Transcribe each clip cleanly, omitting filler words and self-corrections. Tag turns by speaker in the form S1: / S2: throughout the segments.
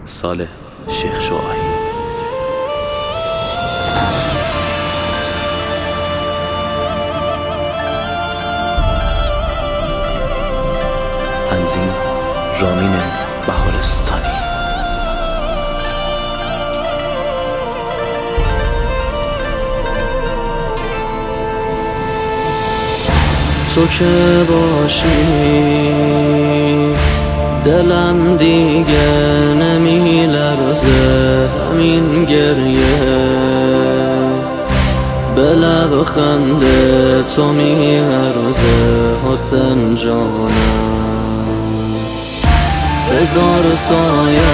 S1: صالح شیخ شعاعی. تنظیم رامین بهارستانی.
S2: تو که باشی دلم دیگه نمی لرزه، همین گریه به لبخند تو می ارزه. حسین جانم بذار سایت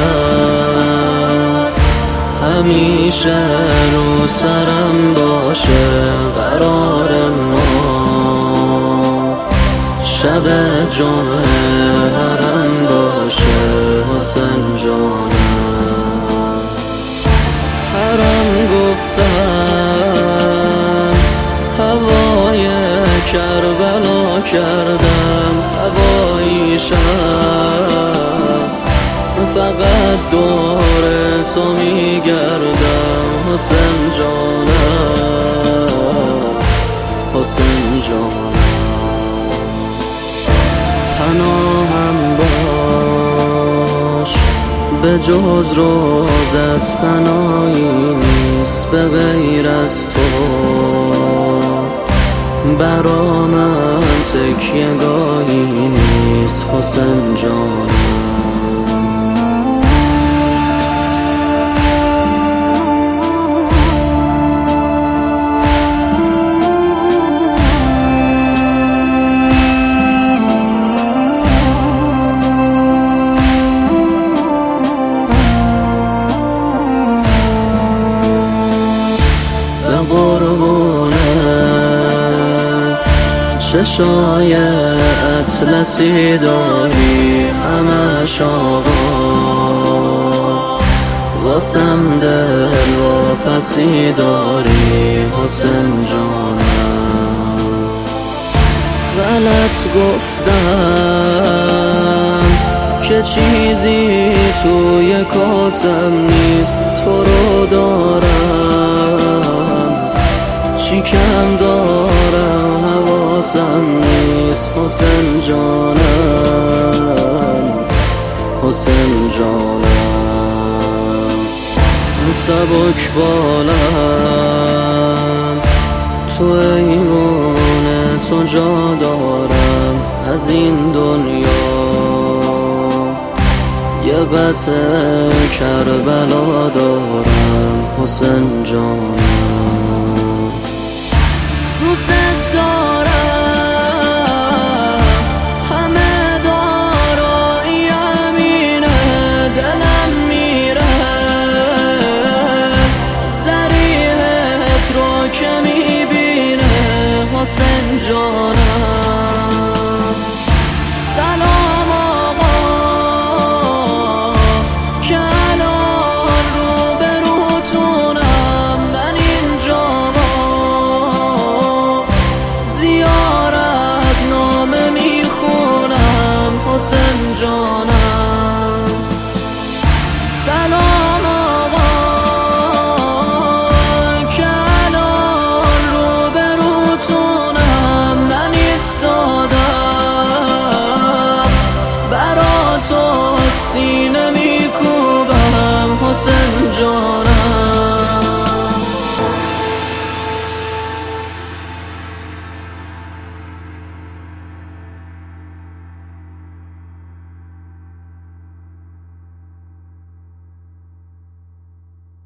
S2: همیشه رو سرم باشه، قرار ما شب جمعه حرم باشه. حسین جانم حرم گفتم هوای کربلا کردم، هوایی شب فقط دور تو میگردم. حسین جانم، حسین جانم پناهم باش، به جز روزت پناهی نیست به غیر از تو. برا من تکیه گاهی نیست. حسین جانم چشای اطلسی داری همش آقا، واسم دل و پسی داری. حسین جانم غلط گفتم که چیزی توی کاسم نیست، تو رو دارم چی کم دارم حواسم نیست. حسین جانم، حسین جانم سبک بالم تو ایوان تو جا دارم از این دنیا، یه قطعه کربلا دارم. حسین جانم دوست دارم، همه دارایی امینه، دلم میره زریحت رو که میبینه. حسین جانم سلام آقا که الان رو به روتونم، من اینجا زیارت نامه میخونم. حسین جانم سلام آقا که الان رو به روتونم، من ایستادم برا تو